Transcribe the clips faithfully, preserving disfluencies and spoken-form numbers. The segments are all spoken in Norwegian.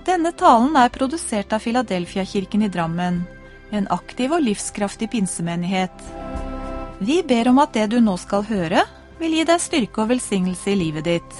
Denne talen er produsert av Philadelphia-kirken i Drammen, en aktiv og livskraftig pinsemenighet. Vi ber om at det du nå skal høre, vil gi deg styrke og velsignelse i livet ditt.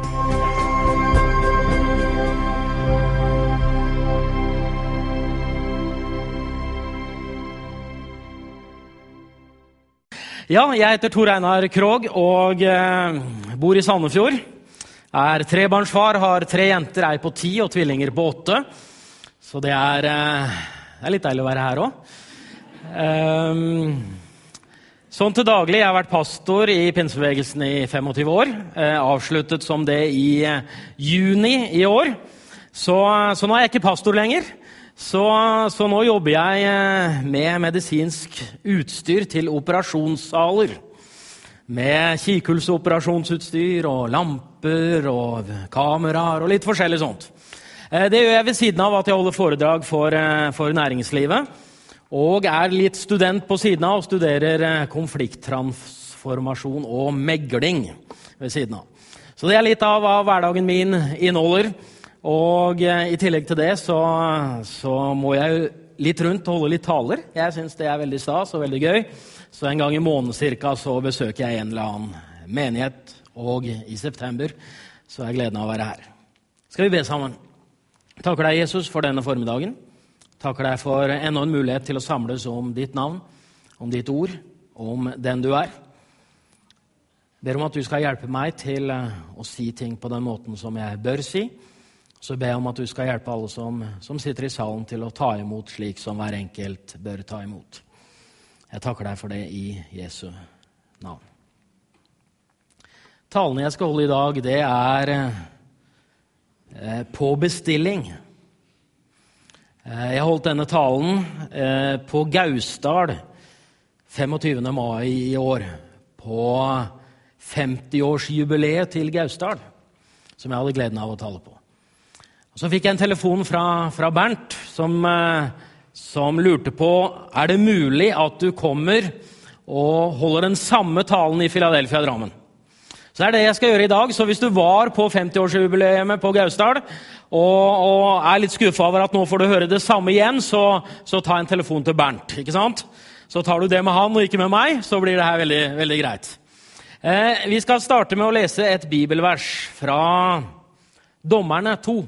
Ja, jeg heter Tor Einar Krog og eh, bor i Sandefjord. Er trebarnsfar, har tre jenter, ei på ti og tvillinger på åtte. Så det er, eh, det er litt deilig å være her også. Um, sånn til daglig, jeg har vært pastor i pinsebevegelsen i femogtyve år. Eh, avsluttet som det i eh, juni i år. Så, så nå er jeg ikke pastor lenger. Så, så nå jobber jeg eh, med medisinsk utstyr til operasjonssaler. Med kikhullsoperasjonsutstyr og lamper og kameraer og litt forskjellig sånt. Det gjør jeg ved siden av at jeg holder foredrag for, for næringslivet, og er litt student på siden av og studerer konflikttransformasjon og megling ved siden av. Så det er litt av hva hverdagen min inneholder, og i tillegg til det så, så må jeg litt rundt og holde litt taler. Jeg synes det er veldig stas og veldig gøy. Så en gang i måneden cirka så besøker jeg en eller annen menighet, og i september så er gleden av å være her. Skal vi be sammen? Takker deg, Jesus, for denne formiddagen. Takker deg for enda en mulighet til å samles om ditt navn, om ditt ord, om den du er. Ber om at du skal hjelpe meg til å si ting på den måten som jeg bør si. Så ber jeg om at du skal hjelpe alle som, som sitter i salen til å ta imot slik som hver enkelt bør ta imot. Jeg takker deg for det i Jesu navn. Talen jeg skal holde i dag, det er eh, på bestilling. Eh, jeg holdt denne talen eh, på Gausdal femogtyvende mai i år, på femtiårsjubileet til Gausdal, som jeg hadde gleden av å tale på. Og så fikk jeg en telefon fra, fra Bernt, som... Eh, som lurte på, er det mulig at du kommer og holder den samme talen i Philadelphia Drammen? Så det er det jeg skal gjøre i dag. Så hvis du var på femtiårsjubileet på Gausdal og, og er litt skuffet over at nå får du høre det samme igjen, så, så ta en telefon til Bernt, ikke sant? Så tar du det med han og ikke med meg, så blir det her veldig, veldig greit. Eh, vi skal starte med å lese et bibelvers fra Dommerne to,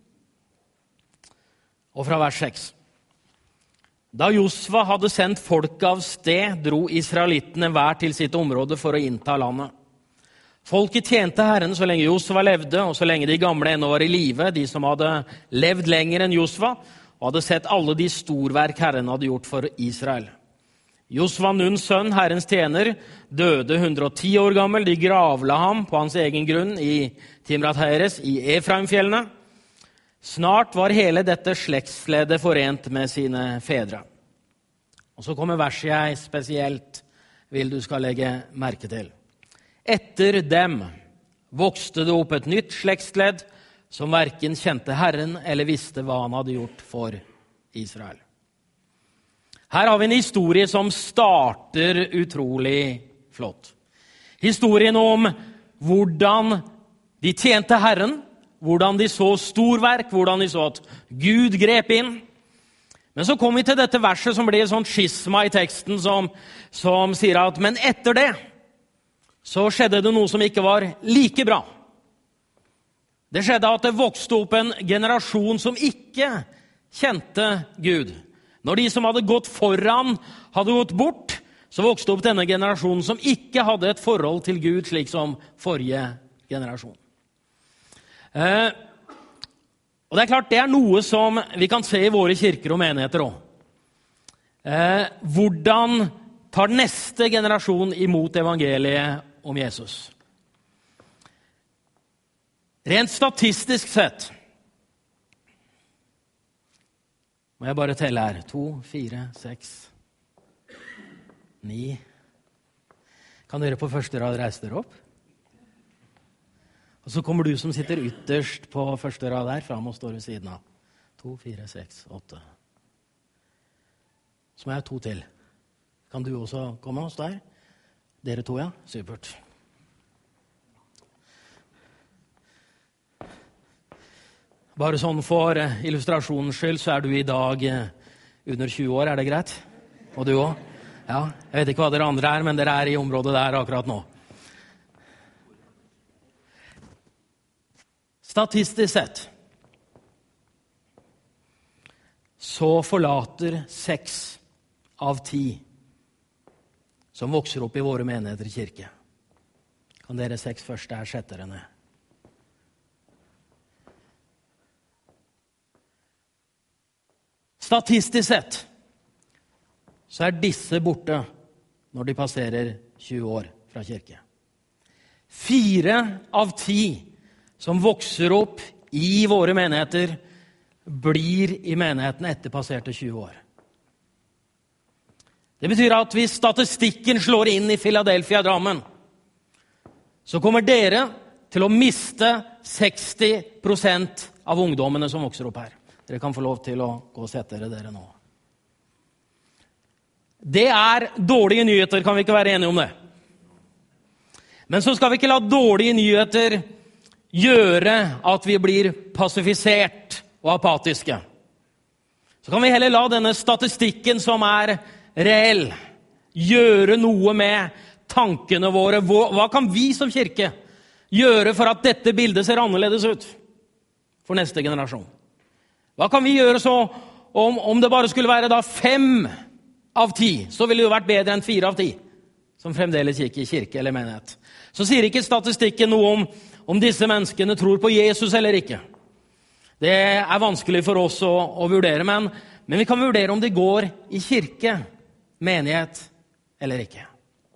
og fra vers seks. Da Josva hadde sendt folk av sted, dro israelittene hver til sitt område for å innta landet. Folket tjente Herren så lenge Josva levde, og så lenge de gamle ennå var i live, de som hadde levd lenger enn Josva, og hadde sett alle de storverk Herren hadde gjort for Israel. Josva, Nuns sønn, Herrens tjener, døde hundre og ti år gammel. De gravla ham på hans egen grunn i Timrat Heres i Efraimfjellene. Snart var hele dette slektsledet forent med sine fedre. Og så kommer verset jeg spesielt vil du skal legge merke til. Etter dem vokste det opp et nytt slektsledd som hverken kjente Herren eller visste hva han hadde gjort for Israel. Her har vi en historie som starter utrolig flott. Historien om hvordan de tjente Herren, hvordan de så storverk, hvordan de så at Gud grep inn. Men så kom vi til dette verset som blir et sånt skisma i teksten som, som sier at, men etter det så skjedde det noe som ikke var like bra. Det skjedde at det vokste opp en generasjon som ikke kjente Gud. Når de som hadde gått foran hadde gått bort, så vokste opp denne generasjonen som ikke hadde et forhold til Gud slik som forrige generasjon. Eh, og det er klart, det er noe som vi kan se i våre kirker og menigheter også. Eh, hvordan tar neste generasjon imot evangeliet om Jesus? Rent statistisk sett, må jeg bare telle her, to, fire, seks, ni. Kan dere på første rad reise dere opp? Og så kommer du som sitter ytterst på første rad der, frem og står ved siden av. To, fire, seks, åtte. Så må jeg ha to til. Kan du også komme hos der? Dere to, ja? Supert. Bare sånn for illustrasjonens skyld, så er du i dag under tjue år, er det greit? Og du også? Ja, jeg vet ikke hva dere andre er, men dere er i området der akkurat nå. Statistisk sett så forlater seks av ti som vokser opp i våre menigheter i kirke. Kan dere seks første her sette dere ned? Statistisk sett så er disse borte når de passerer tjue år fra kirke. Fire av ti som vokser opp i våre menigheter blir i menigheten etter passerte tjue år. Det betyr at hvis statistikken slår inn i Philadelphia Drammen, så kommer dere til å miste seksti prosent av ungdommene som vokser opp her. Dere kan få lov til å gå og sette dere dere nå. Det er dårlige nyheter, kan vi ikke være enige om det? Men så skal vi ikke la dårlige nyheter gjøre at vi blir passifisert og apatiske. Så kan vi heller la denne statistikken som er reell, gjøre noe med tankene våre. Hva kan vi som kirke gjøre for at dette bildet ser annerledes ut for neste generasjon? Hva kan vi gjøre så om, om det bare skulle være da fem av ti, så ville det jo vært bedre enn fire av ti, som fremdeles gikk i kirke eller menighet. Så sier ikke statistikken noe om, om disse menneskene tror på Jesus eller ikke. Det er vanskelig for oss å, å vurdere, men, men vi kan vurdere om de går i kirke, menighet eller ikke.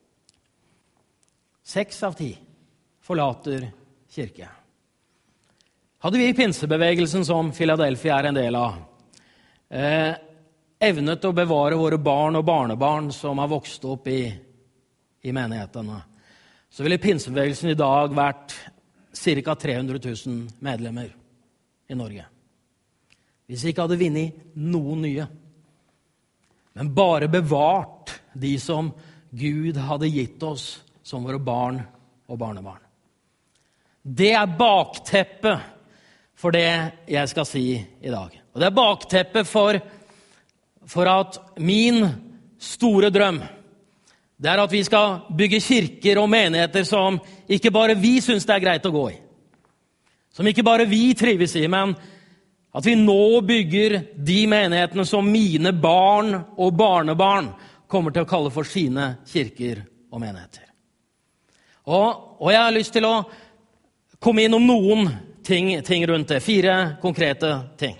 Seks av ti forlater kirke. Hadde vi i pinsebevegelsen, som Philadelphia er en del av, eh, evnet å bevare våre barn og barnebarn som har vokst opp i, i menighetene, så ville pinsebevegelsen i dag vært ca. tre hundre tusen medlemmer i Norge. Hvis vi ikke hadde vunnet noen nye, men bare bevart de som Gud hadde gitt oss som våre barn og barnebarn. Det er bakteppet for det jeg skal si i dag. Og det er bakteppet for, for at min store drøm, det er at vi skal bygge kirker og menigheter som ikke bare vi synes det er greit å gå i. Som ikke bare vi trives i, men at vi nå bygger de menighetene som mine barn og barnebarn kommer til å kalle for sine kirker og menigheter. Og, og jeg har lyst til å komme inn om noen ting, ting rundt det. Fire konkrete ting.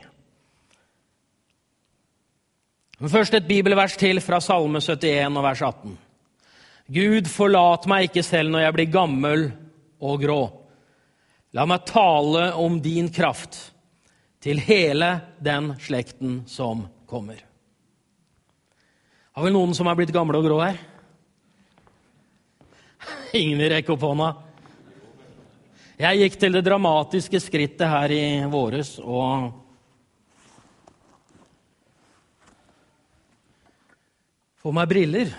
Men først et bibelvers til fra Salme syttien og vers atten. Gud, forlat meg ikke selv når jeg blir gammel og grå. La meg tale om din kraft til hele den slekten som kommer. Har vi noen som har blitt gamle og grå her? Ingen vil rekke opp hånda. Jeg gikk til det dramatiske skrittet her i våres og få meg briller.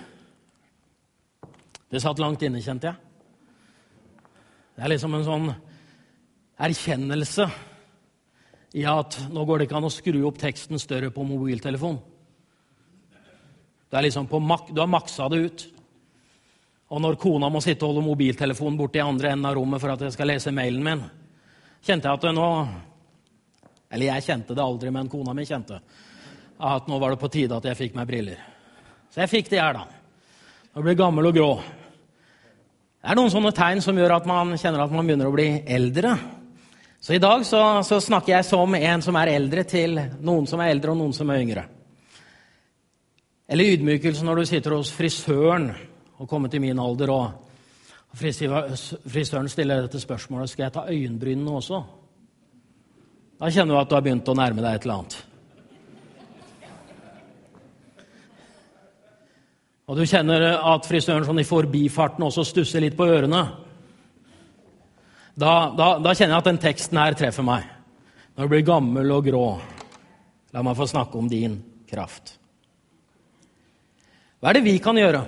Det satt langt inne, kjente jeg. Det er liksom en sånn erkjennelse i at nå går det ikke an å skru opp teksten større på mobiltelefon. Du, er liksom på mak- du har maksa det ut. Og når kona må sitte og holde mobiltelefonen bort i andre enden av rommet for at jeg skal lese mailen min, kjente jeg at det nå, eller jeg kjente det aldri, men kona mi kjente, at nå var det på tide at jeg fikk meg briller. Så jeg fikk det her da. Jeg ble gammel og grå. Det er noen sånne tegn som gjør at man kjenner at man begynner å bli eldre. Så i dag så, så snakker jeg som en som er eldre til noen som er eldre og noen som er yngre. Eller ydmykelse når du sitter hos frisøren og kommer til min alder, og frisøren stiller dette spørsmålet, skal jeg ta øyenbrynene også? Da kjenner du at du har begynt å nærme deg et eller annet. Og du kjenner at frisøren sånn i forbifarten også stusser litt på ørene. Da, da, da kjenner jeg at den teksten her treffer meg. Når du blir gammel og grå, la meg få snakke om din kraft. Hva er det vi kan gjøre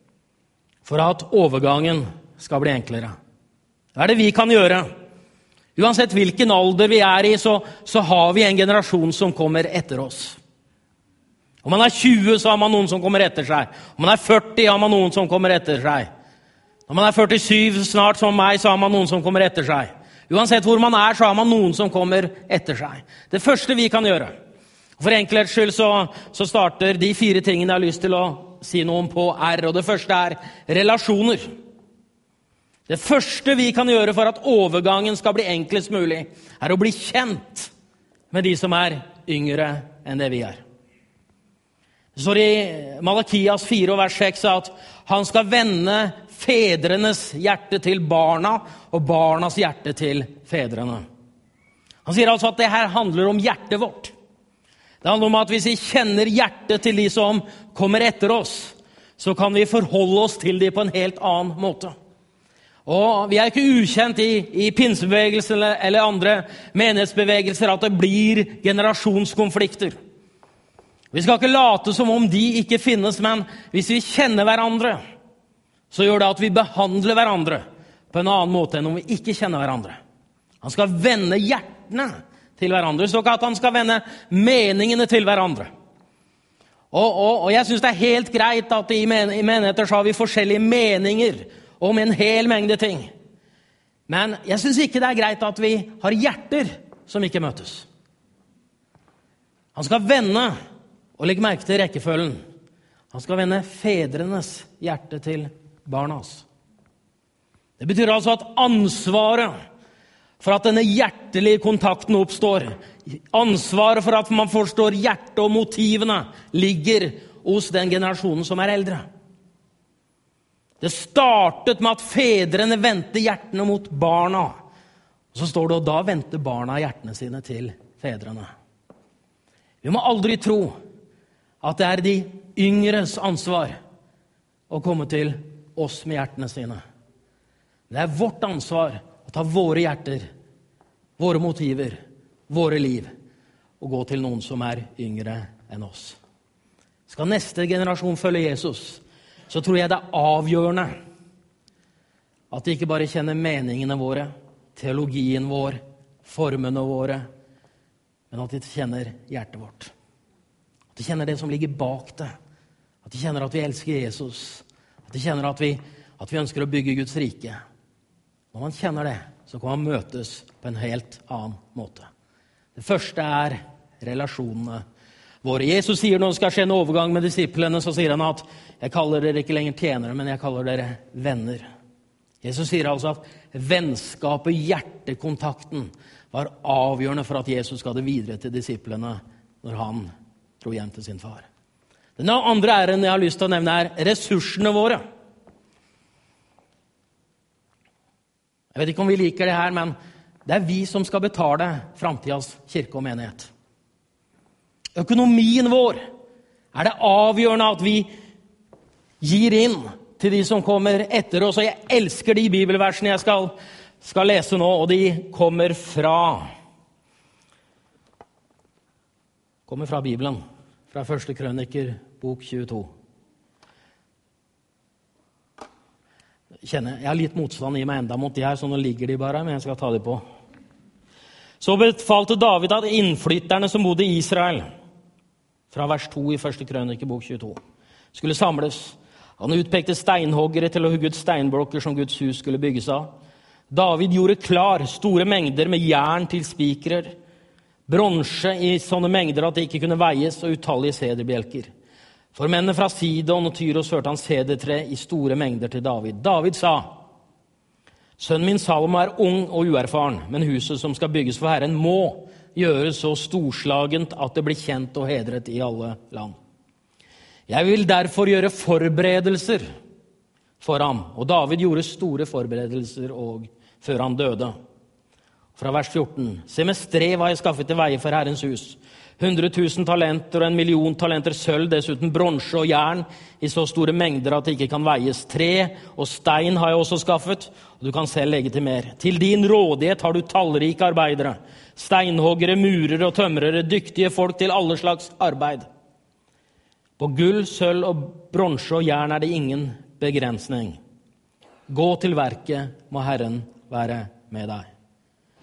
for at overgangen skal bli enklere? Hva er det vi kan gjøre Uansett hvilken alder vi er i, så, så har vi en generasjon som kommer etter oss. Om man er tjue, så har man noen som kommer etter seg. Om man er førti, har man noen som kommer etter seg. Når man er førtisju, snart som meg, så har man noen som kommer etter seg. Uansett hvor man er, så har man noen som kommer etter seg. Det første vi kan gjøre, for enkelhets skyld så, så starter de fire tingene jeg har lyst til å si noe om på R, og det første er relasjoner. Det første vi kan gjøre for at overgangen skal bli enklest mulig, er å bli kjent med de som er yngre enn det vi er. Det står i Malakias fire vers seks at han skal vende fedrenes hjerte til barna og barnas hjerte til fedrene. Han sier altså at det her handler om hjertet vårt. Det handler om at hvis vi kjenner hjertet til de som kommer etter oss, så kan vi forholde oss til de på en helt annen måte. Og vi er ikke ukjent i, i pinsebevegelser eller, eller andre menighetsbevegelser at det blir generasjonskonflikter. Vi skal ikke late som om de ikke finnes, men hvis vi kjenner hverandre, så gjør det at vi behandler hverandre på en annen måte enn om vi ikke kjenner hverandre. Han skal vende hjertene til hverandre, så ikke at han skal vende meningene til hverandre. Og, og, og jeg synes det er helt greit at i, men, i menigheter så har vi forskjellige meninger om en hel mengde ting. Men jeg synes ikke det er greit at vi har hjerter som ikke møtes. Han skal vende, og legg merke til rekkefølgen, han skal vende fedrenes hjerte til barnas. Det betyr altså at ansvaret for at denne hjertelige kontakten oppstår, ansvaret for at man forstår hjertet og motivene, ligger hos den generasjonen som er eldre. Det startet med at fedrene vendte hjertene mot barna. Og så står det, og da vendte barna hjertene sine til fedrene. Vi må aldri tro at det er de yngres ansvar å komme til oss med hjertene sine. Det er vårt ansvar å ta våre hjerter, våre motiver, våre liv, og gå til noen som er yngre enn oss. Skal neste generasjon følge Jesus, så tror jeg det er avgjørende at de ikke bare kjenner meningene våre, teologien vår, formene våre, men at de kjenner hjertet vårt. At de kjenner det som ligger bak det. At de kjenner at vi elsker Jesus. At de kjenner at vi, at vi ønsker å bygge Guds rike. Når man kjenner det, så kan man møtes på en helt annen måte. Det første er relasjonene våre. Jesus sier når det skal skje en overgang med disiplene, så sier han at jeg kaller dere ikke lenger tjenere, men jeg kaller dere venner. Jesus sier altså at vennskapet, hjertekontakten, var avgjørende for at Jesus skal det videre til disiplene når han dro hjem til sin far. Den andre æren jeg har lyst til å nevne er ressursene våre. Jeg vet ikke om vi liker det her, men det er vi som skal betale fremtidens kirke og menighet. Økonomien vår er det avgjørende at vi gir inn til de som kommer etter oss. Og jeg elsker de bibelversene jeg skal, skal lese nå, og de kommer fra kommer fra Bibelen, fra første krøniker, bok tjueto. Kjenner, jeg har litt motstand i meg enda mot de her, så nå ligger de bare, men jeg skal ta de på. Så befalte David at innflytterne som bodde i Israel, fra vers to i første krøniker, bok tjueto, skulle samles. Han utpekte steinhoggere til å hugge ut steinblokker som Guds hus skulle bygges av. David gjorde klar store mengder med jern til spikrer, bronse i sånne mengder at det ikke kunne veies, og utallige sederbjelker. For mennene fra Sidon og Tyros førte han sedertre i store mengder til David. David sa, sønnen min Salomo er ung og uerfaren, men huset som skal bygges for Herren må gjøres så storslagent at det blir kjent og hedret i alle land. Jeg vil derfor gjøre forberedelser for ham. Og David gjorde store forberedelser og før han døde. Fra vers fjorten. Se, med strev har jeg skaffet til veie for Herrens hus. Hundre tusen talenter og en million talenter sølv, dessuten bronse og jern i så store mengder at det ikke kan veies. Tre og stein har jeg også skaffet, og du kan selv legge til mer. Til din rådighet har du tallrike arbeidere, steinhoggere, murere og tømrere, dyktige folk til alle slags arbeid. På gull, sølv og bronse og jern er det ingen begrensning. Gå til verket, må Herren være med deg.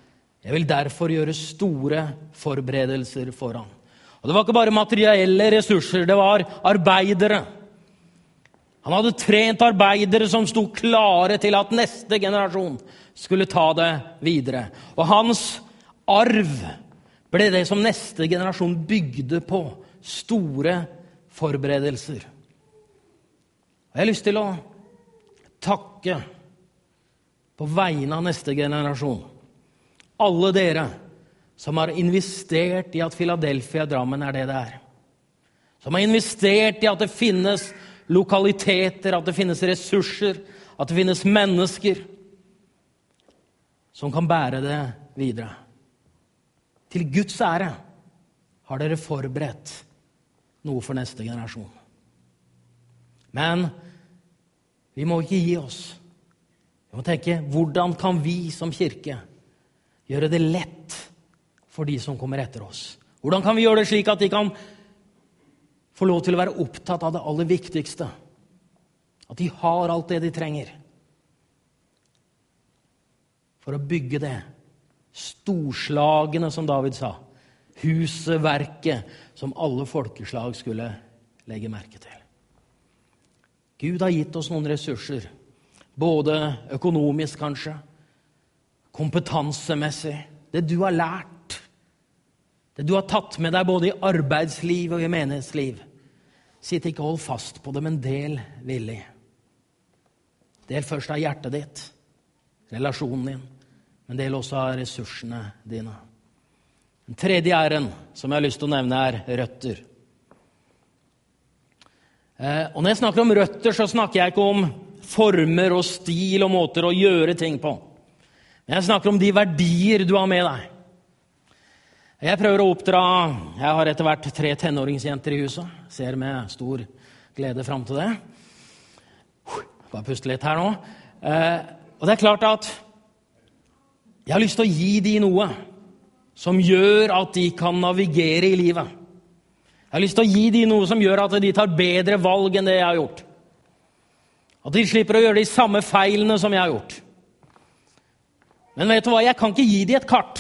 Jeg vil derfor gjøre store forberedelser for ham. Og det var ikke bare materielle ressurser, det var arbeidere. Han hadde trent arbeidere som sto klare til at neste generasjon skulle ta det videre. Og hans arv ble det som neste generasjon bygde på. Store forberedelser. Og jeg har lyst til å takke på vegne av neste generasjon. Alle dere som har investert i at Philadelphia Drammen er det det er. Som har investert i at det finnes lokaliteter, at det finnes ressurser, at det finnes mennesker som kan bære det videre. Til Guds ære har dere forberedt noe for neste generasjon. Men vi må ikke gi oss. Vi må tenke, hvordan kan vi som kirke gjøre det lett for de som kommer etter oss? Hvordan kan vi gjøre det slik at de kan få lov til å være opptatt av det aller viktigste? At de har alt det de trenger for å bygge det storslagene, som David sa. Huset, verket, som alle folkeslag skulle legge merke til. Gud har gitt oss noen ressurser, både økonomisk kanskje, kompetansemessig, det du har lært, det du har tatt med deg både i arbeidsliv og i menighetsliv. Sitt ikke hold fast på det, men del villig. Del først av hjertet ditt, relasjonen din, men del også av ressursene dine. Den tredje æren som jeg har lyst til å nevne er røtter. Eh, og når jeg snakker om røtter, så snakker jeg ikke om former og stil og måter å gjøre ting på. Men jeg snakker om de verdier du har med deg. Jeg prøver å oppdra, jeg har etter hvert tre tenåringsjenter i huset. Ser med stor glede frem til det. Bare puste litt her nå. Eh, og det er klart at jeg har lyst til å gi de noe som gjør at de kan navigere i livet. Jeg har lyst til å gi de noe som gjør at de tar bedre valg enn det jeg har gjort. At de slipper å gjøre de samme feilene som jeg har gjort. Men vet du hva? Jeg kan ikke gi de et kart.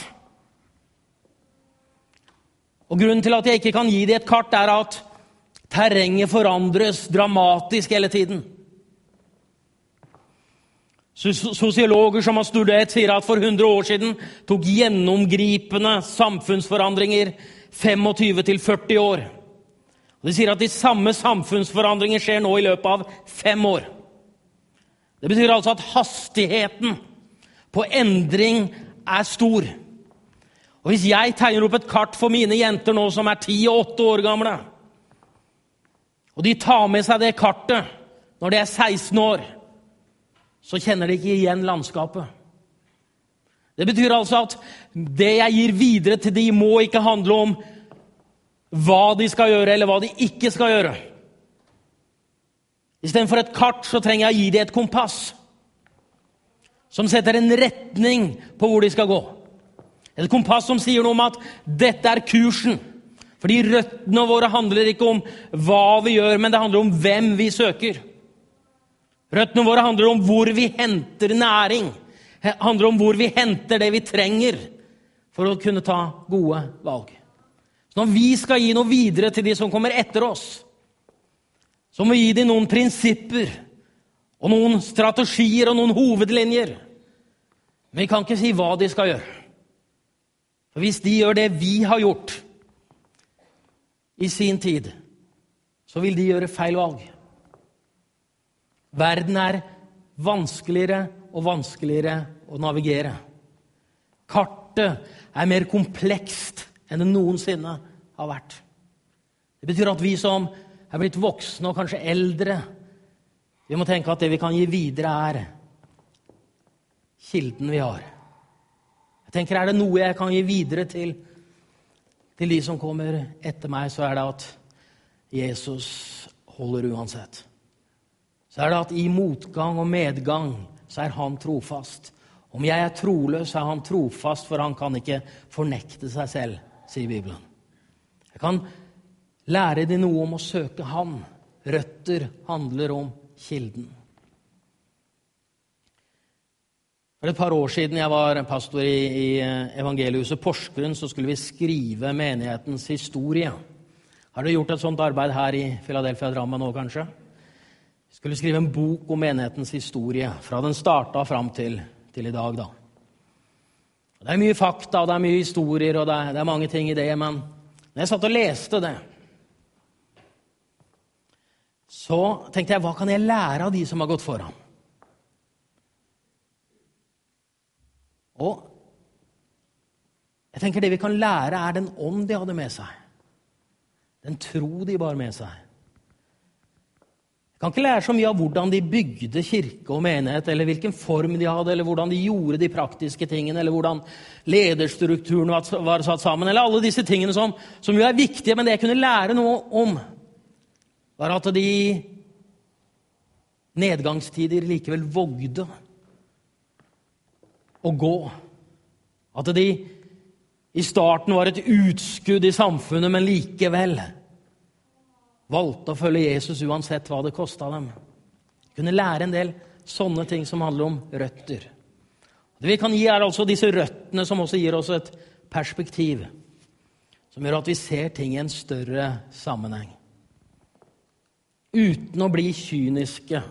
Og grunnen til at jeg ikke kan gi de et kart er at terrenget forandres dramatisk hele tiden. Sosiologer som har studert sier at for hundre år siden tok gjennomgripende samfunnsforandringer tjuefem til førti år. Og de sier at de samme samfunnsforandringer skjer nå i løpet av fem år. Det betyr altså at hastigheten på endring er stor. Og hvis jeg tegner opp et kart for mine jenter nå som er ti og åtte år gamle, og de tar med seg det kartet når de er seksten år, så kjenner de ikke igjen landskapet. Det betyr altså at det jeg gir videre til de må ikke handle om hva de skal gjøre eller hva de ikke skal gjøre. I stedet for et kart så trenger jeg å gi dem et kompass som setter en retning på hvor de skal gå. Et kompass som sier noe om at dette er kursen. Fordi røttene våre handler ikke om hva vi gjør, men det handler om hvem vi søker. Røttene våre handler om hvor vi henter næring. Det handler om hvor vi henter det vi trenger for å kunne ta gode valg. Så når vi skal gi noe videre til de som kommer etter oss, så må vi gi dem noen prinsipper, og noen strategier og noen hovedlinjer. Men vi kan ikke si hva de skal gjøre. For hvis de gjør det vi har gjort i sin tid, så vil de gjøre feil valg. Verden er vanskeligere og vanskeligere å navigere. Kartet er mer komplekst enn det noensinne har vært. Det betyr at vi som er blitt voksne og kanskje eldre, vi må tenke at det vi kan gi videre er kilden vi har. Jeg tenker, er det noe jeg kan gi videre til, til de som kommer etter meg, så er det at Jesus holder uansett. Så er det at i motgang og medgang så er han trofast. Om jeg er troløs, så er han trofast, for han kan ikke fornekte seg selv, sier Bibelen. Jeg kan lære deg noe om å søke han. Røtter handler om kilden. For et par år siden jeg var pastor i, i Evangeliehuset Porsgrunn, så skulle vi skrive menighetens historie. Har dere gjort et sånt arbeid her i Philadelphia Drammen nå, kanskje? Vi skulle skrive en bok om menighetens historie, fra den startet fram til, til i dag. Da. Det er mye fakta, og det er mye historier, og det er, det er mange ting i det, men når jeg satt og leste det, så tenkte jeg, hva kan jeg lære av de som har gått foran? Og jeg tenker det vi kan lære er den ånd de hadde med seg. Den tro de bar med seg. Jeg kan ikke lære så mye av hvordan de bygde kirke og menighet, eller hvilken form de hadde, eller hvordan de gjorde de praktiske tingene, eller hvordan lederstrukturen var satt sammen, eller alle disse tingene som, som jo er viktige, men det jeg kunne lære noe om, var at de nedgangstider likevel vågde å gå. At de i starten var et utskudd i samfunnet, men likevel valgte å følge Jesus uansett hva det kostet dem. Kunne lære en del sånne ting som handler om røtter. Det vi kan gi er altså disse røttene som også gir oss et perspektiv, som gjør at vi ser ting i en større sammenheng. Uten å bli kyniske.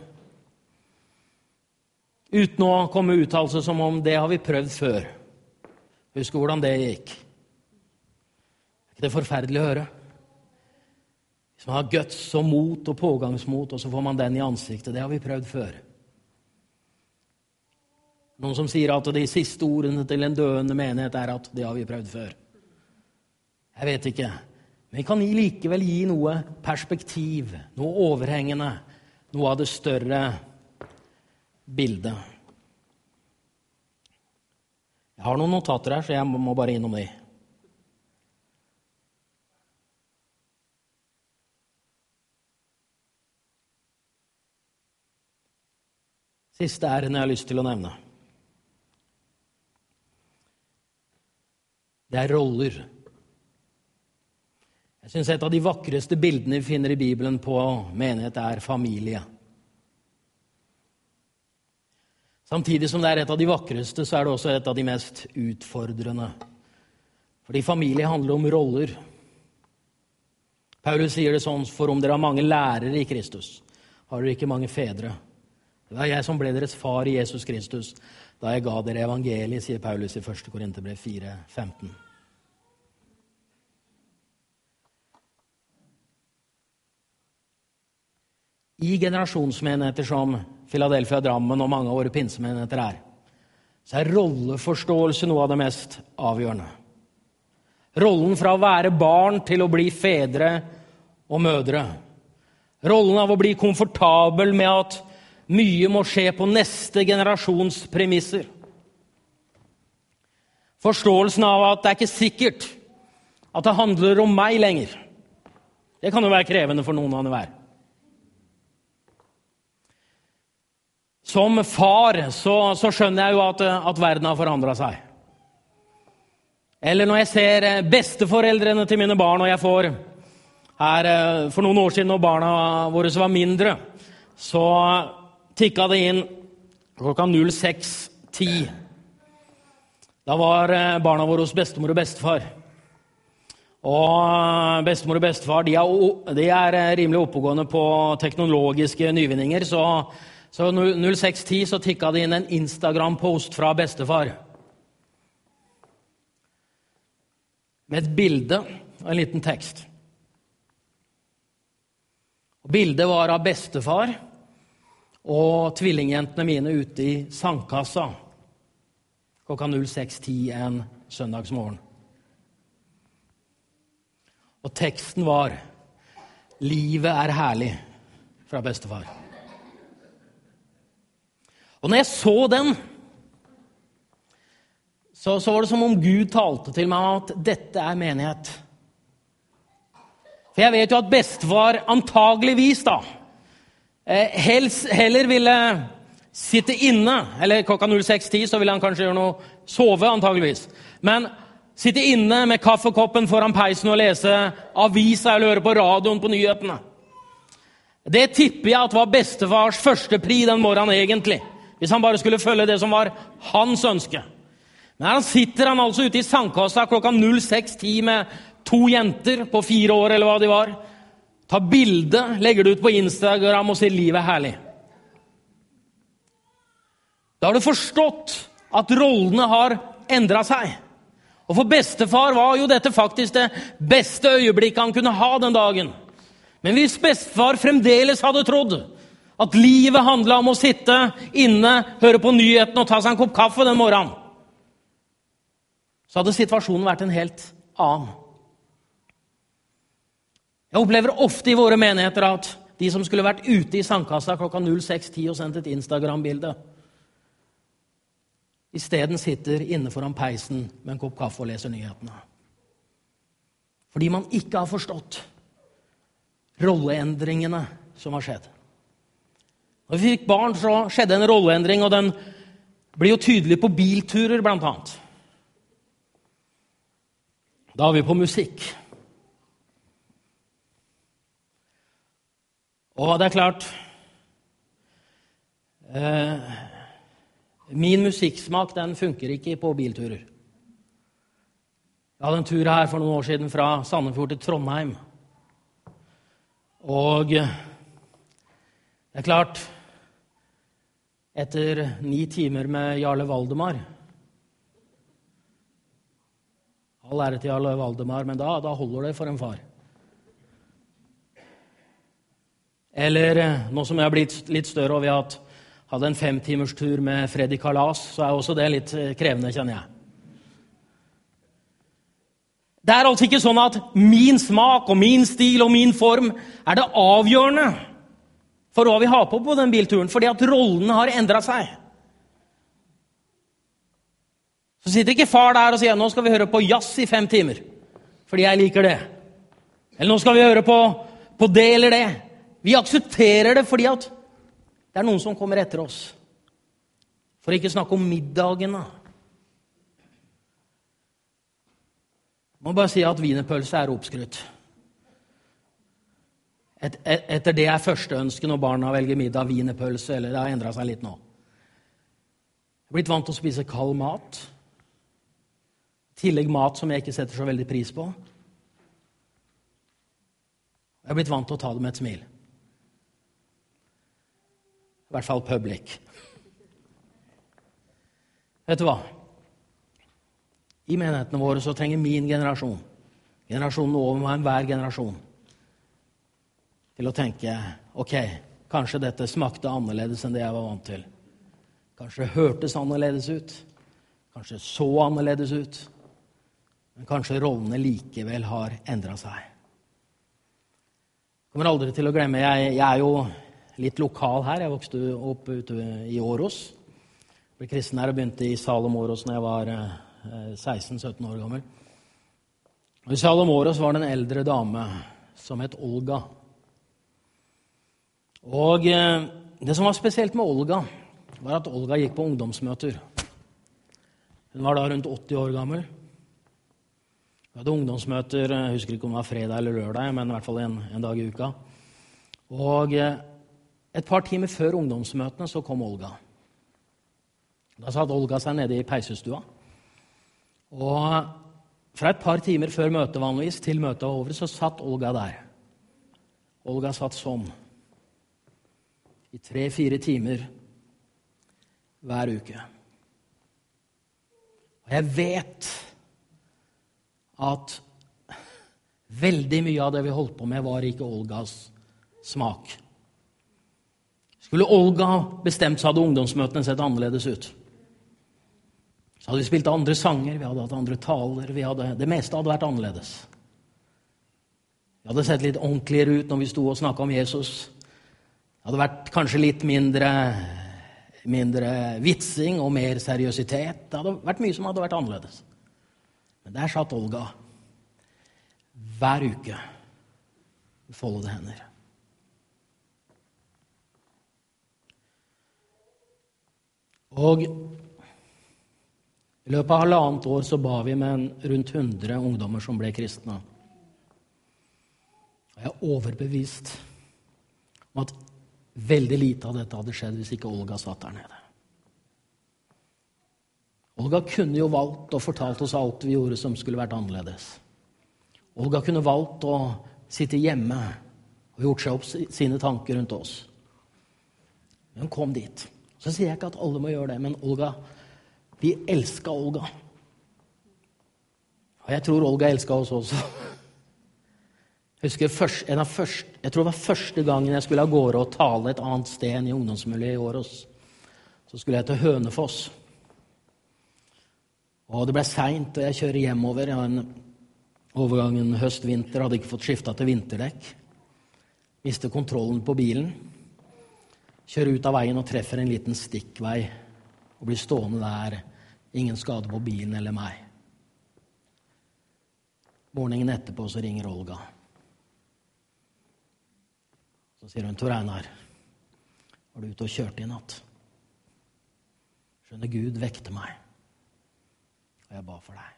Uten å komme uttalelse som om det har vi prøvd før. Husk hvordan det gikk. Er ikke det forferdelig å høre? Hvis man har guts og mot og pågangsmot, og så får man den i ansiktet. Det har vi prøvd før. Noen som sier at de siste ordene til en døende menighet er at det har vi prøvd før. Jeg vet ikke. Men vi kan likevel gi noe perspektiv, noe overhengende, noe av det større bilde. Jeg har noen notater her, så jeg må bare innom de. Siste ærende jeg har lyst til å nevne. Det er roller. Jeg synes et av de vakreste bildene vi finner i Bibelen på menighet er familie. Samtidig som det er et av de vakreste, så er det også et av de mest utfordrende. Fordi familie handler om roller. Paulus sier det sånn, for om dere har mange lærere i Kristus, har dere ikke mange fedre. Det var jeg som ble deres far i Jesus Kristus, da jeg ga dere evangeliet, sier Paulus i første Korinterbrev fire femten. I generasjonsmenigheter som Philadelphia Drammen og mange av våre pinsemenigheter er, så er rolleforståelse noe av det mest avgjørende. Rollen fra å være barn til å bli fedre og mødre. Rollen av å bli komfortabel med at mye må skje på neste generasjons premisser. Forståelsen av at det er ikke sikkert at det handler om meg lenger. Det kan jo være krevende for noen av enhver. Som far så, så skjønner jeg jo at, at verden har forandret seg. Eller når jeg ser besteforeldrene til mine barn, og jeg får her for noen år siden når barna våre var mindre, så tikket det inn klokka null seks ti. Da var barna våre hos bestemor og bestefar. Og bestemor og bestefar, de er, de er rimelig oppegående på teknologiske nyvinninger, så Så null seks ti så tikket det inn en Instagram-post fra bestefar. Med et bilde og en liten tekst. Og bildet var av bestefar og tvillingjentene mine ute i sandkassa klokka null seks ti en søndagsmorgen. Og teksten var «Livet er herlig» fra bestefar. Og når jeg så den, så, så var det som om Gud talte til meg at dette er menighet. For jeg vet jo at bestefar antageligvis da, eh, helst, heller ville sitte inne, eller klokka null seks ti så ville han kanskje gjøre noe, sove antageligvis. Men sitte inne med kaffekoppen foran peisen og lese avisa eller høre på radioen på nyhetene. Det tipper jeg at var bestefars første pri den morgenen egentlig. hvis han bare skulle følge det som var hans ønske. Men her sitter han altså ute i sandkassa klokka seks ti med to jenter på fire år, eller hva de var. Ta bilde, legger det ut på Instagram og sier livet er herlig. Da har du forstått at rollene har endret seg. Og for bestefar var jo dette faktisk det beste øyeblikket han kunne ha den dagen. Men hvis bestefar fremdeles hadde trodd at livet handlet om å sitte inne, høre på nyheten og ta seg en kopp kaffe den morgenen, så hadde situasjonen vært en helt annen. Jeg opplever ofte i våre menigheter at de som skulle vært ute i sandkassa klokka seks ti og sendt et Instagram-bilde, i stedet sitter inne foran peisen med en kopp kaffe og leser nyhetene. Fordi man ikke har forstått rolleendringene som har skjedd. Når vi fikk barn, så skjedde en rolleendring, og den blir jo tydelig på bilturer, blant annet. Da har vi på musikk. Og det er klart, eh, min musikksmak, den funker ikke på bilturer. Jeg hadde en tur her for noen år siden fra Sandefjord til Trondheim. Og det er klart, etter ni timer med Jarle Valdemar, all ære til Jarle Valdemar, men da, da holder det for en far. Eller nå som jeg har blitt litt større, og vi har hatt hadde en femtimers tur med Freddy Kalas, så er også det litt krevende, kjenner jeg. Det er altså ikke sånn at min smak og min stil og min form er det avgjørende for hva vi har på på den bilturen, fordi at rollene har endret seg. Så sitter ikke far der og sier, nå skal vi høre på jazz i fem timer, fordi jeg liker det. Eller nå skal vi høre på, på det eller det. Vi aksepterer det fordi at det er noen som kommer etter oss. For ikke snakke om middagene. Jeg må bare si at wienerpølse er oppskrytt. Et, et, etter det er første ønske når barna velger middag, wienerpølse, eller det har endret seg litt nå. Jeg er blitt vant til å spise kald mat. I tillegg mat som jeg ikke setter så veldig pris på. Jeg er blitt vant til å ta det med et smil. I hvert fall public. Vet du hva? I menighetene våre så trenger min generasjon, generasjonen over meg, hver generasjon, til å tenke, ok, kanskje dette smakte annerledes enn det jeg var vant til. Kanskje det hørtes annerledes ut. Kanskje det så annerledes ut. Men kanskje rollene likevel har endret seg. Jeg kommer aldri til å glemme, jeg, jeg er jo litt lokal her. Jeg vokste opp ute i Åros. Jeg ble kristen her og begynte i Salem Åros når jeg var seksten sytten år gammel. Og i Salem Åros var det en eldre dame som het Olga. Og det som var spesielt med Olga, var at Olga gikk på ungdomsmøter. Hun var da rundt åtti år gammel. Vi hadde ungdomsmøter, jeg husker ikke om det var fredag eller lørdag, men i hvert fall en, en dag i uka. Og et par timer før ungdomsmøtene så kom Olga. Da satt Olga seg nede i peisestua. Og fra et par timer før møtet vanligvis til møtet var over, så satt Olga der. Olga satt sånn. I tre-fire timer hver uke. Og jeg vet at veldig mye av det vi holdt på med var ikke Olgas smak. Skulle Olga bestemt, så hadde ungdomsmøtene sett annerledes ut. Så hadde vi spilt andre sanger, vi hadde hatt andre taler, vi hadde, det meste hadde vært annerledes. Vi hadde sett litt ordentligere ut når vi stod og snakket om Jesus. Det hadde vært kanskje litt mindre, mindre vitsing og mer seriøsitet. Det hadde vært mye som hadde vært annerledes. Men der satt Olga hver uke med foldede hender. Og i løpet av halvannet år så ba vi med en rundt hundre ungdommer som ble kristne. Og jeg er overbevist om at veldig lite av dette hadde skjedd hvis ikke Olga satt der nede. Olga kunne jo valgt og fortalt oss alt vi gjorde som skulle vært annerledes. Olga kunne valgt å sitte hjemme og gjort seg opp sine tanker rundt oss. Men hun kom dit. Så sier jeg ikke at alle må gjøre det, men Olga, vi elsket Olga. Og jeg tror Olga elsket oss også. Jeg husker først, en av først, jeg tror det var første gangen jeg skulle av gårde og tale et annet sted enn i ungdomsmiljøet i Åros. Så skulle jeg til Hønefoss. Og det ble sent, og jeg kjører hjemover. Jeg har en overgang en høst-vinter, hadde ikke fått skiftet til vinterdekk. Mistet kontrollen på bilen. Kjører ut av veien og treffer en liten stikkvei. Og blir stående der. Ingen skade på bilen eller meg. Morgenen etterpå så ringer Olga. Så sier hun, Tor Einar, var du ute og kjørte i natt? Skjønner, Gud vekte meg, og jeg ba for deg.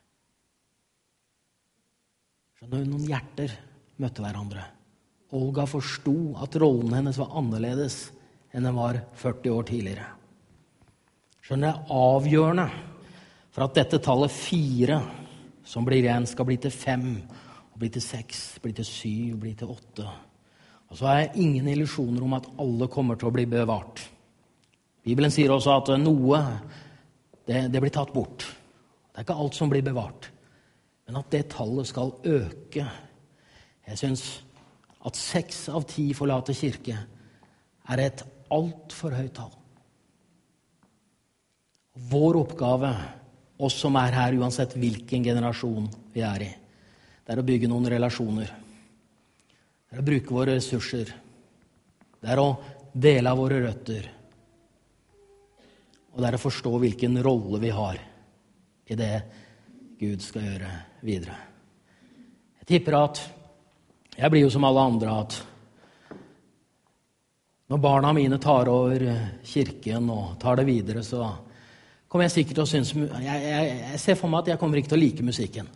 Skjønner, noen hjerter møtte hverandre. Olga forstod at rollen hennes var annerledes enn den var førti år tidligere. Skjønner, det er avgjørende for at dette tallet fire, som blir igjen, skal bli til fem, og bli til seks, bli til syv, bli til åtte. Og så er det ingen illusjoner om at alle kommer til å bli bevart. Bibelen sier også at noe, det, det blir tatt bort. Det er ikke alt som blir bevart. Men at det tallet skal øke. Jeg synes at seks av ti forlater kirke er et alt for høyt tall. Vår oppgave, oss som er her uansett hvilken generasjon vi er i, det er å bygge noen relasjoner. Det er å bruke våre ressurser. Det er å dele av våre røtter. Og det er å forstå hvilken rolle vi har i det Gud skal gjøre videre. Jeg tipper at, jeg blir jo som alle andre, at når barna mine tar over kirken og tar det videre, så kommer jeg sikkert til å synes, jeg, jeg, jeg ser for meg at jeg kommer ikke til å like musikken.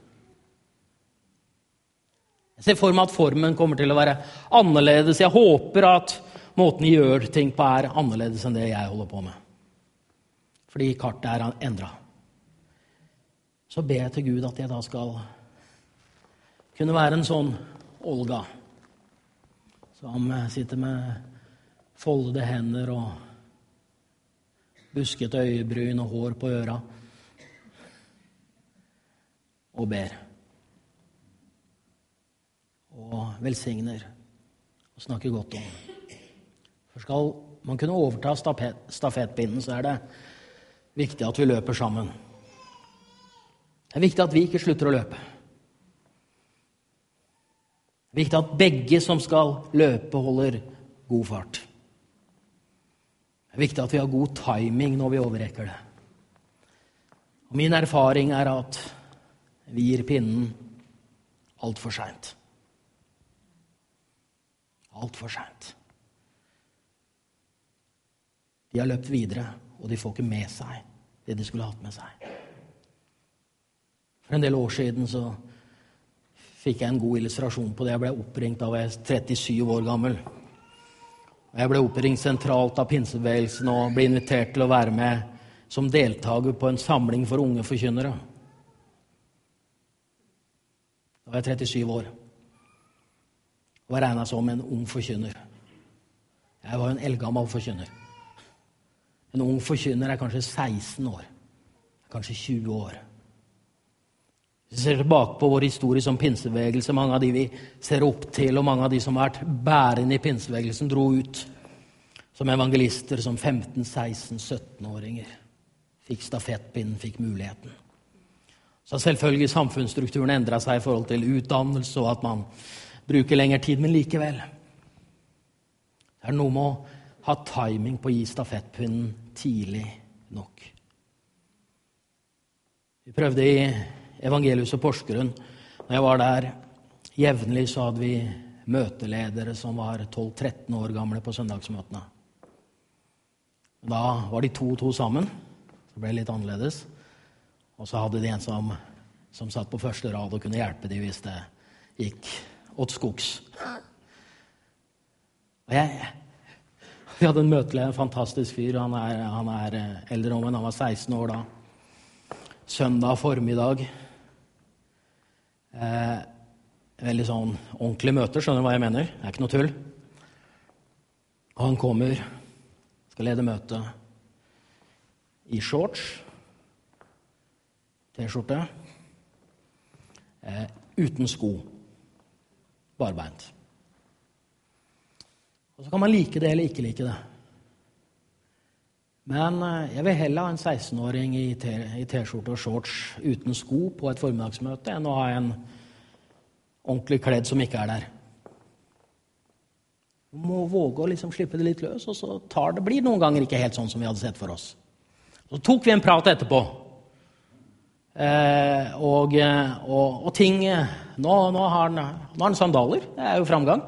Jeg ser for meg at formen kommer til å være annerledes. Jeg håper at måten de gjør ting på er annerledes enn det jeg holder på med. Fordi kartet er endret. Så ber jeg til Gud at jeg da skal kunne være en sånn Olga, som sitter med foldede hender og busket øyebryn og hår på øra, og ber. Og velsigner og snakker godt om. For skal man kunne overta stafett, stafettpinnen, så er det viktig at vi løper sammen. Det er viktig at vi ikke slutter å løpe. Det er viktig at begge som skal løpe holder god fart. Det er viktig at vi har god timing når vi overrekker det. Og min erfaring er at vi gir pinnen alt for sent. Alt for sent. De har løpt videre, og de får ikke med seg det de skulle hatt med seg. For en del år siden så fikk jeg en god illustrasjon på det. Jeg ble oppringt av jeg var trettisju år gammel. Jeg ble oppringt sentralt av pinsebevegelsen og ble invitert til å være med som deltaker på en samling for unge forkynnere. Da var jeg trettisju år. Og var regnet som en ung forkynner. Jeg var jo en eldgammel forkynner. En ung forkynner er kanskje seksten år. Kanskje tjue år. Hvis vi ser tilbake på vår historie som pinsebevegelse, mange av de vi ser opp til, og mange av de som har vært bærende i pinsebevegelsen, dro ut som evangelister som femten, seksten, sytten-åringer. Fikk stafettpinnen, fikk muligheten. Så selvfølgelig samfunnsstrukturen endret seg i forhold til utdannelse, og at man bruker lengre tid, men likevel. Det er noe med å ha timing på å gi stafettpinnen tidlig nok. Vi prøvde i Evangelihuset Porsgrunn. Når jeg var der jevnlig, så hadde vi møteledere som var tolv tretten år gamle på søndagsmøtene. Da var de to og to sammen. Det ble litt annerledes. Og så hadde de en som, som satt på første rad og kunne hjelpe dem hvis det gikk åt skogs. Og jeg, vi hadde en møteleder, en fantastisk fyr. Han er, han er eldre om enn han var seksten år da. søndag formiddag. Eh, veldig sånn ordentlig møte, skjønner du hva jeg mener? Det er ikke noe tull. Og han kommer, skal lede møte i shorts, t-skjorte, eh, uten sko, barbeint. Og så kan man like det eller ikke like det. Men jeg vil heller ha en seksten-åring i t-skjorte og shorts uten sko på et formiddagsmøte enn å ha en ordentlig kledd som ikke er der. Du må våge å liksom slippe det litt løs, og så tar det, blir noen ganger ikke helt sånn som vi hadde sett for oss. Så tok vi en prat etterpå. Eh, og, og, og ting nå, nå, har han, nå har han sandaler. Det er jo framgang.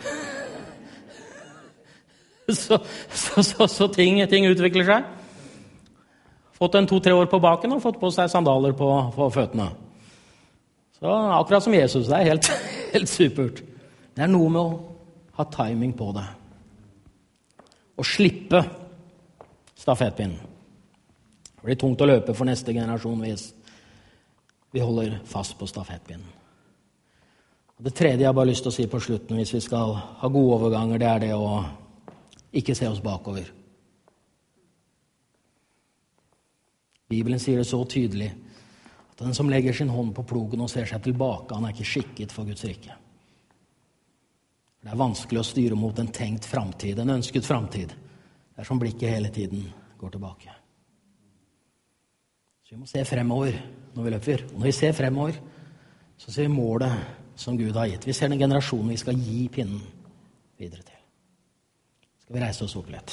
Så, så, så, så ting, ting utvikler seg. Fått en to-tre år på baken og fått på seg sandaler på, på føttene. Så akkurat som Jesus, det er helt, helt supert. Det er noe med å ha timing på det. Og slippe stafettpinnen. Det blir tungt å løpe for neste generasjon hvis vi holder fast på stafettpinnen. Det tredje jeg har bare lyst til å si på slutten, hvis vi skal ha gode overganger, det er det å ikke se oss bakover. Bibelen sier det så tydelig at den som legger sin hånd på plogen og ser seg tilbake, han er ikke skikket for Guds rike. Det er vanskelig å styre mot en tenkt framtid, en ønsket framtid, dersom blikket hele tiden går tilbake. Så vi må se fremover når vi løper. Og når vi ser fremover, så ser vi målet som Gud har gitt. Vi ser den generasjonen vi skal gi pinnen videre til. Skal vi reise oss opp litt?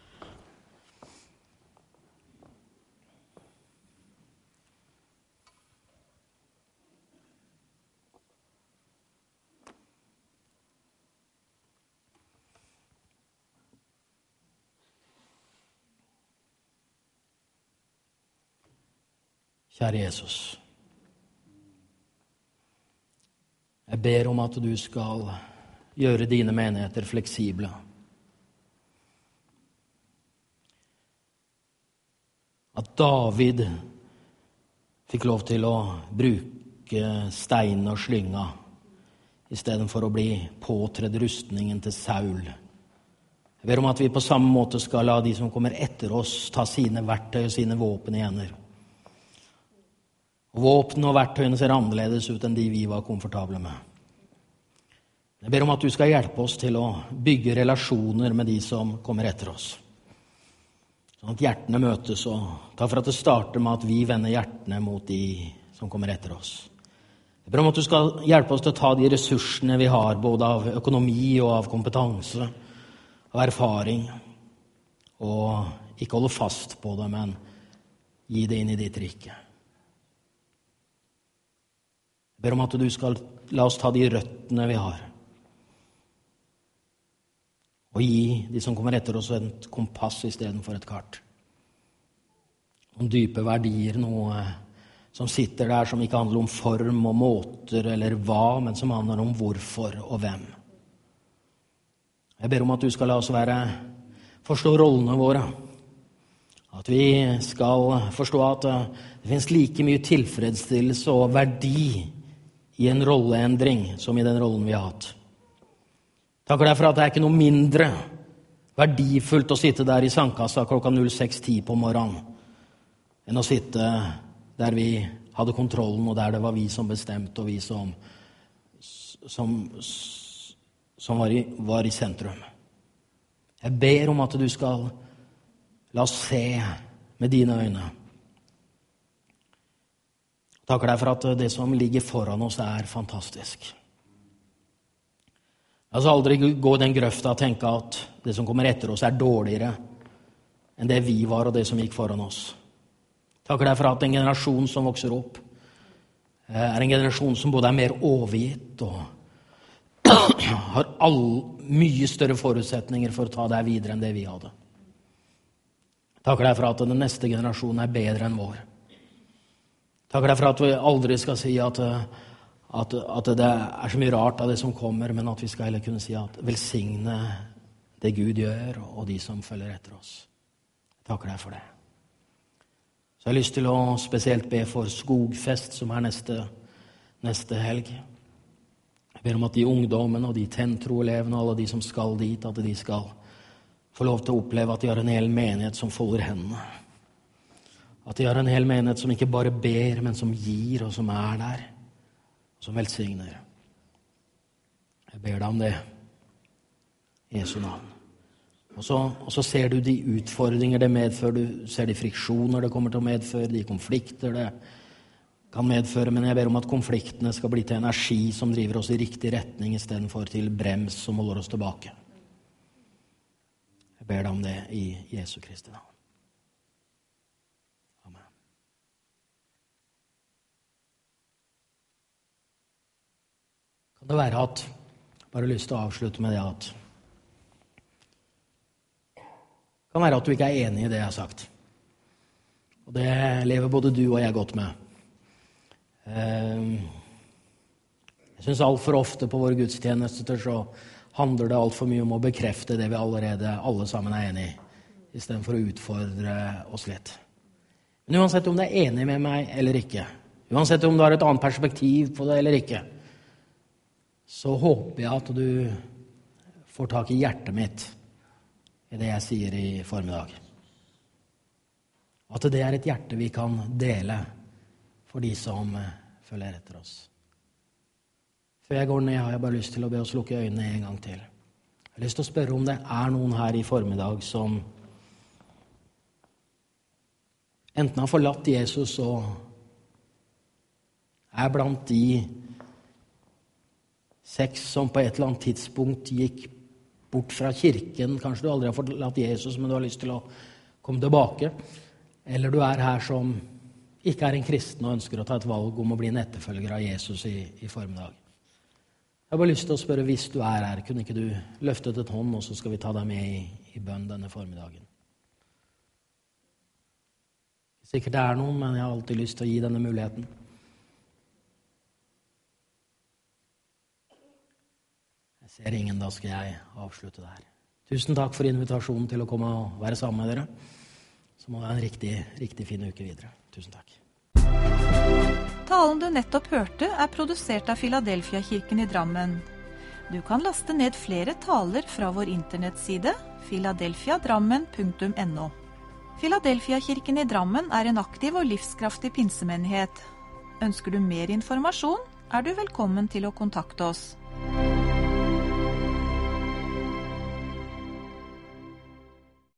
Kjære Jesus, jeg ber om at du skal gjøre dine menigheter fleksible. At David fikk lov til å bruke stein og slynga i stedet for å bli påtredd rustningen til Saul. Jeg ber om at vi på samme måte skal la de som kommer etter oss ta sine verktøy og sine våpen i hender. Og våpen og verktøyene ser annerledes ut enn de vi var komfortable med. Jeg ber om at du skal hjelpe oss til å bygge relasjoner med de som kommer etter oss. Sånn at hjertene møtes, og ta for at det starter med at vi vender hjertene mot de som kommer etter oss. Jeg ber om at du skal hjelpe oss til å ta de ressursene vi har, både av økonomi og av kompetanse, av erfaring, og ikke holde fast på det, men gi det inn i ditt rike. Jeg ber om at du skal la oss ta de røttene vi har, og gi de som kommer etter oss et kompass i stedet for et kart. Noen dype verdier, noe som sitter der som ikke handler om form og måter eller hva, men som handler om hvorfor og hvem. Jeg ber om at du skal la oss være, forstå rollene våre. At vi skal forstå at det finnes like mye tilfredsstillelse og verdi i en rolleendring som i den rollen vi har hatt. Takker deg for at det er ikke noe mindre verdifullt å sitte der i sandkassa klokka seks ti på morgenen enn å sitte der vi hadde kontrollen, og der det var vi som bestemte, og vi som, som, som var, i, var i sentrum. Jeg ber om at du skal la oss se med dine øyne. Takker deg for at det som ligger foran oss er fantastisk. La oss aldri gå i den grøfta og tenke at det som kommer etter oss er dårligere enn det vi var og det som gikk foran oss. Takker deg for at en generasjon som vokser opp er en generasjon som både er mer overgitt og har all, mye større forutsetninger for å ta deg videre enn det vi hadde. Takker deg for at den neste generasjonen er bedre enn vår. Takker deg for at vi aldri skal si at At, at det er så mye rart av det som kommer, men at vi skal heller kunne si at velsigne det Gud gjør, og de som følger etter oss. Jeg takker deg for det. Så jeg har lyst til å spesielt be for Skogfest, som er neste, neste helg. Jeg ber om at de ungdommene og de tentro-elevene og alle de som skal dit, at de skal få lov til å oppleve at de har en hel menighet som folder hendene. At de har en hel menighet som ikke bare ber, men som gir og som er der, og som velsigner. Jeg ber deg om det i Jesu navn. Og så, og så ser du de utfordringer det medfører, du ser de friksjoner det kommer til å medføre, de konflikter det kan medføre, men jeg ber om at konfliktene skal bli til energi som driver oss i riktig retning, i stedet for til brems som holder oss tilbake. Jeg ber deg om det i Jesu Kristi navn. Amen. Kan det være at, bare lyst til å avslutte med det at, kan være at du ikke er enig i det jeg har sagt. Og det lever både du og jeg godt med. Jeg synes alt for ofte på våre gudstjenester så handler det alt for mye om å bekrefte det vi allerede alle sammen er enige i, i stedet for å utfordre oss litt. Men uansett om du er enig med meg eller ikke, uansett om du har et annet perspektiv på det eller ikke, så håper jeg at du får tak i hjertet mitt i det jeg sier i formiddag. At det er et hjerte vi kan dele for de som følger etter oss. Før jeg går ned har jeg bare lyst til å be oss lukke øynene en gang til. Jeg har lyst til å spørre om det er noen her i formiddag som enten har forlatt Jesus og er blant de seks som på et eller annet tidspunkt gikk bort fra kirken. Kanskje du aldri har forlatt Jesus, men du har lyst til å komme tilbake. Eller du er her som ikke er en kristen og ønsker å ta et valg om å bli en etterfølger av Jesus i, i formiddag. Jeg har bare lyst til å spørre, hvis du er her, kunne ikke du løftet et hånd, og så skal vi ta deg med i, i bønn denne formiddagen. Sikkert det er noen, men jeg har alltid lyst til å gi denne muligheten. Jeg ser ingen, da skal jeg avslutte det her. Tusen takk for invitasjonen til å komme og være sammen med dere. Så må det være en riktig, riktig fin uke videre. Tusen takk. Talen du nettopp hørte er produsert av Filadelfia-kirken i Drammen. Du kan laste ned flere taler fra vår internettside filadelfia drammen punktum no. Filadelfia-kirken i Drammen er en aktiv og livskraftig pinsemenighet. Ønsker du mer informasjon, er du velkommen til å kontakte oss.